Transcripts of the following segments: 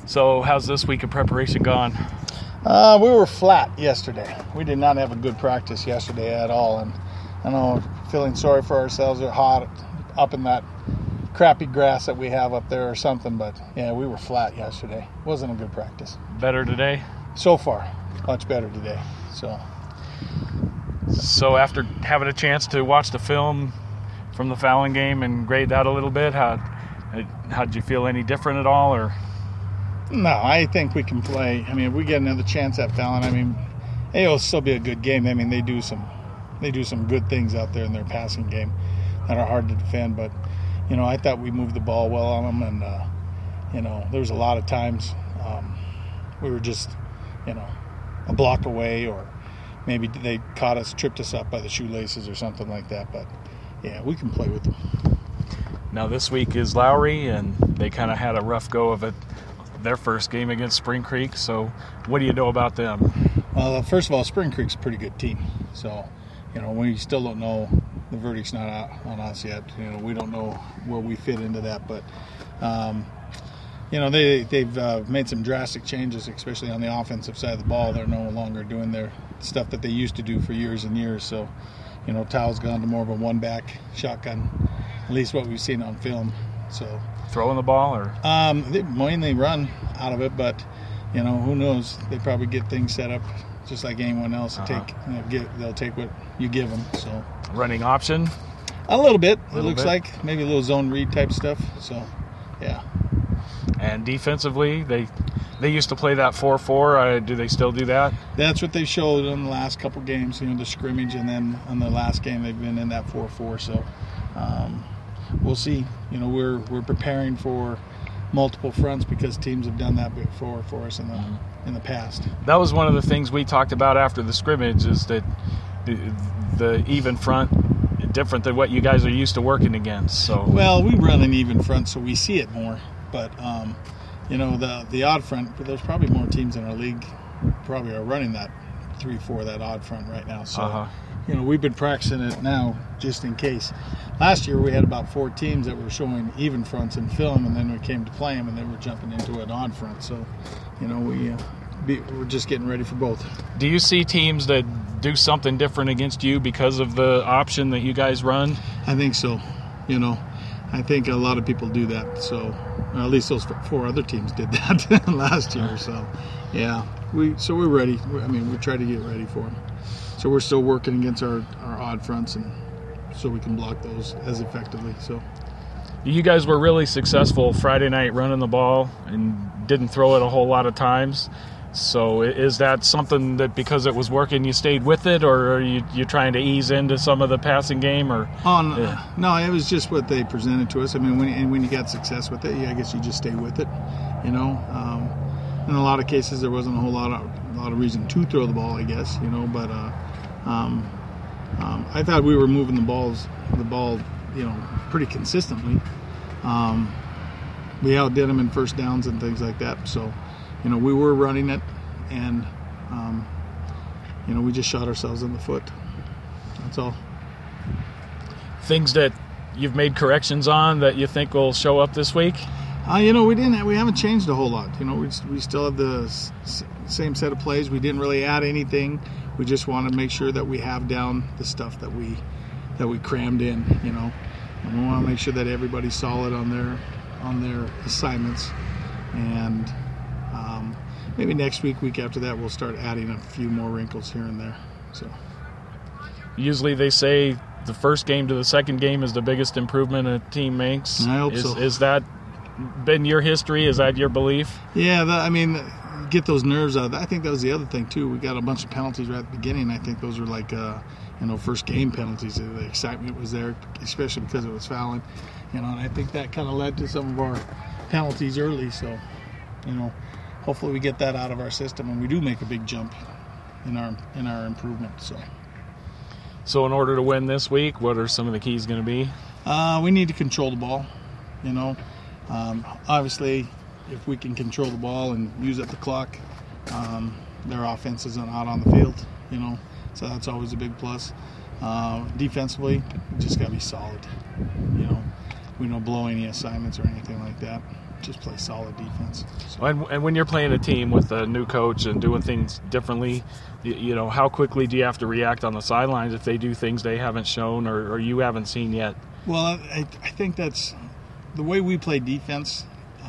So how's this week of preparation gone? We were flat yesterday. We did not have a good practice yesterday at all. And I know, feeling sorry for ourselves. We're hot up in that crappy grass that we have up there or something. But, yeah, we were flat yesterday. Wasn't a good practice. Better today? So far, much better today. So after having a chance to watch the film from the Fallon game and grade that a little bit, how'd you feel? Any different at all, or? No, I think we can play. I mean, if we get another chance at Fallon, I mean, it'll still be a good game. I mean, they do some good things out there in their passing game that are hard to defend. But, you know, I thought we moved the ball well on them, and you know, there was a lot of times we were just, you know, a block away, or maybe they tripped us up by the shoelaces or something like that. But, yeah, we can play with them. Now this week is Lowry, and they kind of had a rough go of it, their first game against Spring Creek. So what do you know about them? Well, first of all, Spring Creek's a pretty good team. So, you know, we still don't know. The verdict's not out on us yet. You know, we don't know where we fit into that. But, you know, they've made some drastic changes, especially on the offensive side of the ball. They're no longer doing their stuff that they used to do for years and years. So, you know, Tao's gone to more of a one-back shotgun, at least what we've seen on film. So throwing the ball, or they mainly run out of it, but you know, who knows? They probably get things set up just like anyone else. They'll take what you give them. So running option, a little bit. It looks like maybe a little zone read type stuff. So yeah. And defensively, they used to play that 4-4. Do they still do that? That's what they showed in the last couple games. You know, the scrimmage, and then on the last game they've been in that 4-4. So. We'll see. You know, we're preparing for multiple fronts because teams have done that before for us in the past. That was one of the things we talked about after the scrimmage, is that the even front different than what you guys are used to working against. So well, we run an even front, so we see it more. But you know, the odd front. There's probably more teams in our league probably are running that 3-4, that odd front right now. So. You know, we've been practicing it now just in case. Last year we had about 4 teams that were showing even fronts in film, and then we came to play them, and they were jumping into an odd front. So, you know, we're just getting ready for both. Do you see teams that do something different against you because of the option that you guys run? I think so. You know, I think a lot of people do that. So, or at least those 4 other teams did that last year. So, yeah, we're ready. I mean, we try to get ready for them. So we're still working against our odd fronts, and so we can block those as effectively. So you guys were really successful Friday night running the ball and didn't throw it a whole lot of times. So is that something that because it was working you stayed with it, or are you trying to ease into some of the passing game? Or no, it was just what they presented to us. I mean, when you got success with it, I guess you just stay with it. You know, in a lot of cases there wasn't a lot of reason to throw the ball, I guess. You know, but. I thought we were moving the ball, you know, pretty consistently. We outdid them in first downs and things like that. So, you know, we were running it, and you know, we just shot ourselves in the foot. That's all. Things that you've made corrections on that you think will show up this week? You know, we haven't changed a whole lot. You know, we still have the same set of plays. We didn't really add anything. We just want to make sure that we have down the stuff that we crammed in. You know, and we want to make sure that everybody's solid on their assignments. And maybe next week after that, we'll start adding a few more wrinkles here and there. So usually they say the first game to the second game is the biggest improvement a team makes. I hope so. Is that been your history? Is that your belief? Yeah, I mean, get those nerves out. I think that was the other thing too. We got a bunch of penalties right at the beginning. I think those were like you know, first game penalties. The excitement was there, especially because it was Fallon. You know, and I think that kind of led to some of our penalties early. So, you know, hopefully we get that out of our system and we do make a big jump in our improvement. So in order to win this week, what are some of the keys going to be? We need to control the ball. You know, obviously, if we can control the ball and use up the clock, their offense isn't out on the field. You know, so that's always a big plus. Defensively, we just got to be solid. You know, we don't blow any assignments or anything like that. just play solid defense. So. And when you're playing a team with a new coach and doing things differently, you know, how quickly do you have to react on the sidelines if they do things they haven't shown or you haven't seen yet? Well, I think that's the way we play defense.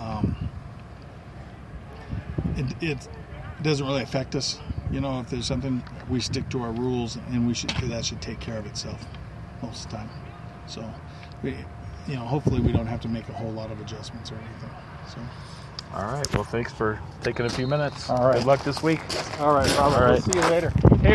It doesn't really affect us. You know, if there's something, we stick to our rules, and that should take care of itself most of the time. So, hopefully we don't have to make a whole lot of adjustments or anything. So. All right. Well, thanks for taking a few minutes. All right. Good luck this week. All right, Robert. All right. We'll see you later.